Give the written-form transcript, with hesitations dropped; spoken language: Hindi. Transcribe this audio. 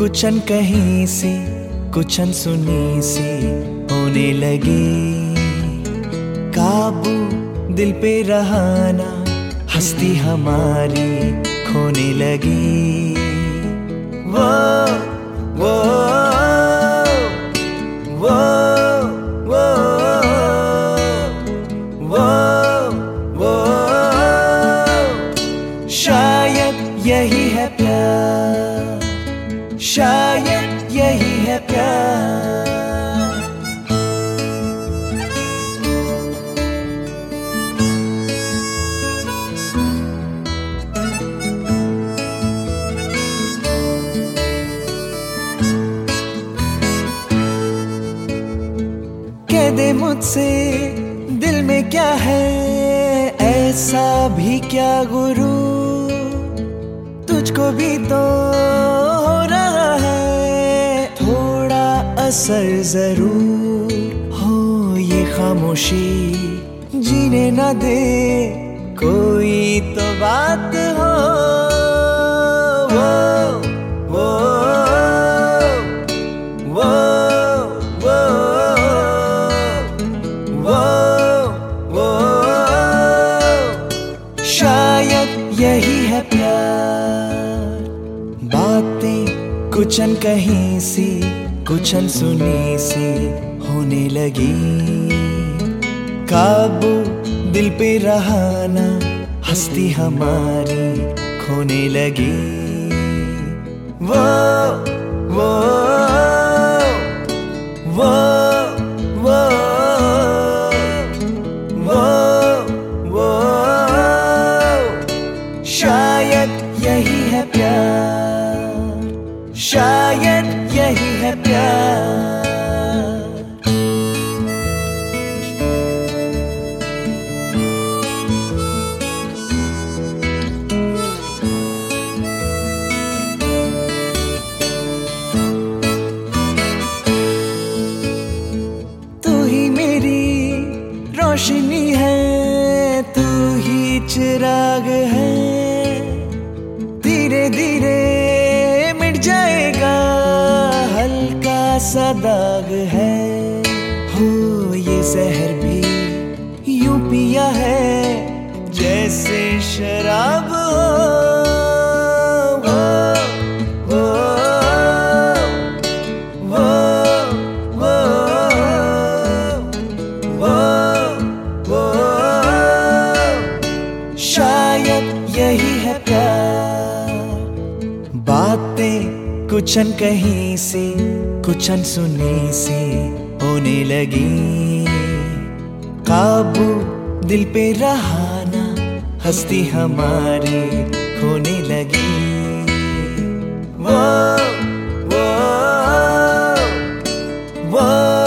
कुछ अनकही सी कुछ अनसुनी सी होने लगी। काबू दिल पे रहाना हस्ती हमारी खोने लगी। वो वो वो वो वो वो शायद यही है प्यार, शायद यही है प्यार। कह दे मुझसे दिल में क्या है, ऐसा भी क्या गुरु, तुझको भी तो हो रहा है थोड़ा असर जरूर। हो ये खामोशी जीने न दे, कोई तो बात हो। वो वो वो वो वो वो शायद यही है प्यार। बातें कुछ अनकही सी कुछ अनसुनी सी होने लगी। काबू दिल पे रहाना हस्ती हमारी खोने लगी। वो वो वो वो वो वो शायद यही है प्यार, शायद यही है प्यार। तू ही मेरी रोशनी है, तू ही चिराग है। धीरे धीरे मिट जाएगा हल्का सा दाग है। हो ये जहर भी यूं पिया है जैसे शराब हो। वो वो वो वो वो शायद यही है प्यार। बातें कुछ अनकही सी कुछ अनसुनी सी होने लगी। काबू दिल पे रहाना हस्ती हमारी खोने लगी। वो वो वो